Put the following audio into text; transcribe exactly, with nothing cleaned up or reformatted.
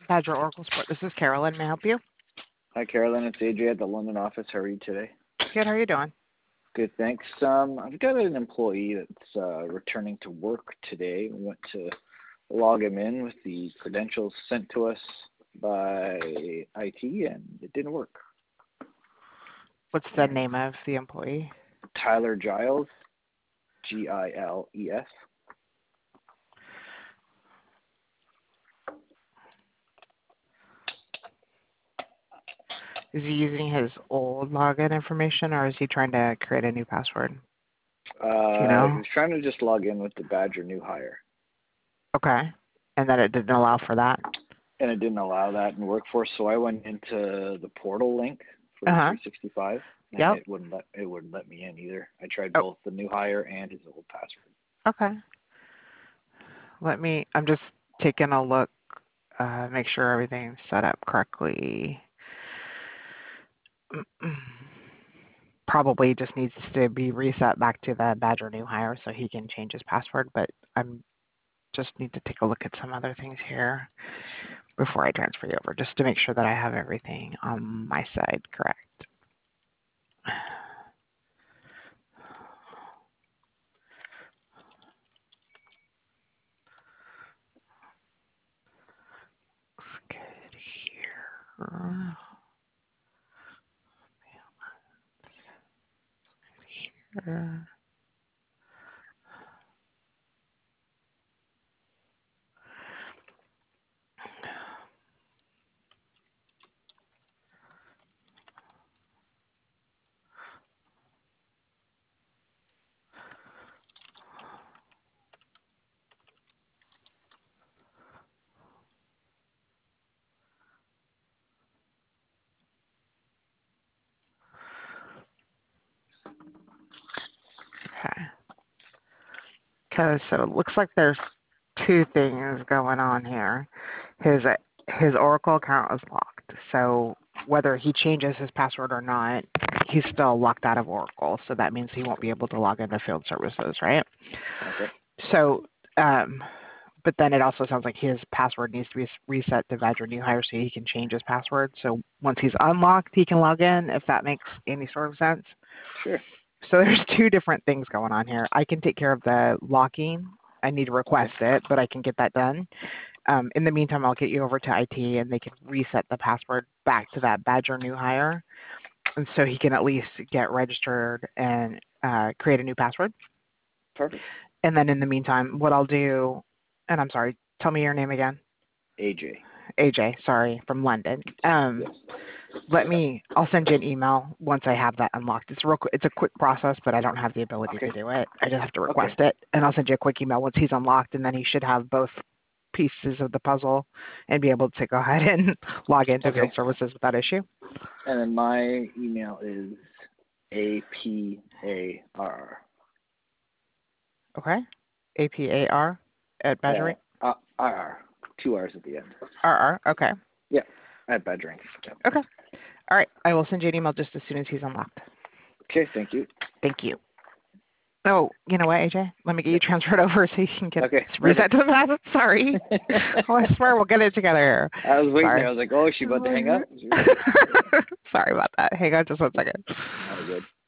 Badger Oracle Support. This is Carolyn. May I help you? Hi, Carolyn. It's A J at the London office. How are you today? Good. How are you doing? Good, thanks. Um, I've got an employee that's uh, returning to work today. We went to log him in with the credentials sent to us by I T, and it didn't work. What's the name of the employee? Tyler Giles, G I L E S. Is he using his old login information, or is he trying to create a new password? Uh, Do you know? He was trying to just log in with the Badger new hire. Okay. And then it didn't allow for that? And it didn't allow that in Workforce, so I went into the portal link for Uh-huh. three sixty-five, and Yep. it wouldn't let it wouldn't let me in either. I tried Oh. both the new hire and his old password. Okay. Let me, I'm just taking a look, uh, make sure everything's set up correctly. Probably just needs to be reset back to the Badger new hire so he can change his password, but I'm just need to take a look at some other things here before I transfer you over, just to make sure that I have everything on my side correct. Looks good here. Here. Okay. Okay, so it looks like there's two things going on here. His his Oracle account is locked, so whether he changes his password or not, he's still locked out of Oracle. So that means he won't be able to log into field services, right? Okay. So, um, but then it also sounds like his password needs to be reset to Badger New Hire so he can change his password. So once he's unlocked, he can log in, if that makes any sort of sense. Sure. So there's two different things going on here. I can take care of the locking. I need to request it, but I can get that done. Um, in the meantime, I'll get you over to I T, and they can reset the password back to that Badger new hire, and so he can at least get registered and uh, create a new password. Perfect. And then in the meantime, what I'll do, and I'm sorry, tell me your name again. A J. A J, sorry, from London. Um, Yes. Let me, I'll send you an email once I have that unlocked. It's real, it's a quick process, but I don't have the ability Okay. to do it. I just have to request Okay. it, and I'll send you a quick email once he's unlocked, and then he should have both pieces of the puzzle and be able to go ahead and log into Okay. field services without issue. And then my email is A P A R. Okay? A P A R at Badgering? Uh, uh, R R. Two R's at the end. R R, okay. Yeah. At Badgering. Yeah. Okay. All right. I will send you an email just as soon as he's unlocked. Okay. Thank you. Thank you. Oh, you know what, A J? Let me get you transferred over so you can get Okay. reset to the password. Sorry. Oh, I swear we'll get it together here. I was waiting Sorry. there. I was like, oh, is she about to hang up? Sorry about that. Hang on just one second. All good.